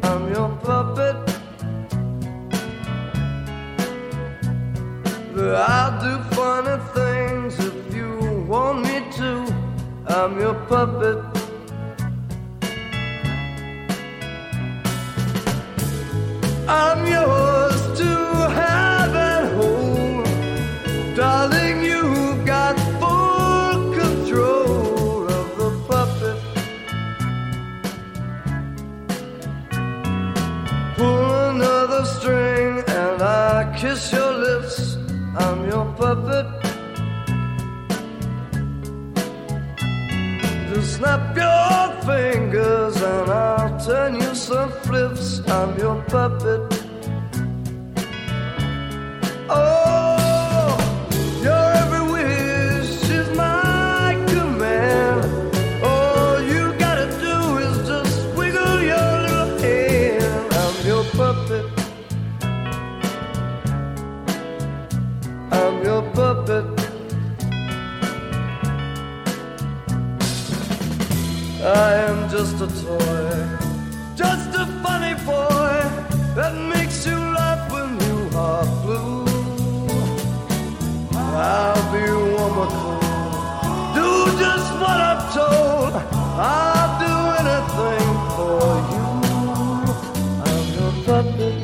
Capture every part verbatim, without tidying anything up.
I'm your puppet. I'll do funny things if you want me to. I'm your puppet. I'm yours to have and hold. Darling, you got full control of the puppet. Pull another string and I kiss your lips. I'm your puppet. Just snap your fingers and I'll turn you some flips. I'm your puppet. Oh, your every wish is my command. All you gotta do is just wiggle your little hand. I'm your puppet. I'm your puppet. I am just a toy, just a funny boy that makes you laugh when you are blue. I'll be warm or cold, do just what I'm told. I'll do anything for you. I'm your puppet.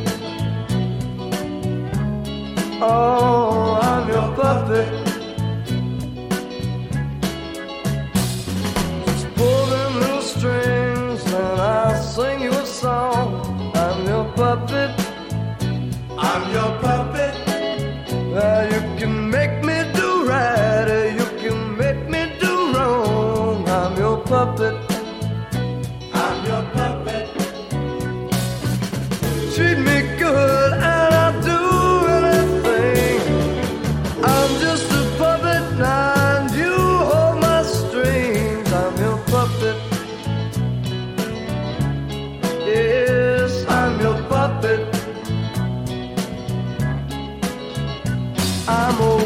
Oh, I'm your puppet. Just pull them little strings and I'll sing you a song. I'm your puppet. I'm your puppet. Now you can make me do right, or you can make me do wrong. I'm your puppet. I'm your puppet. Treat me good and I'll do anything. I'm just a puppet now and you hold my strings. I'm your puppet. Yes, I'm your puppet. I'm a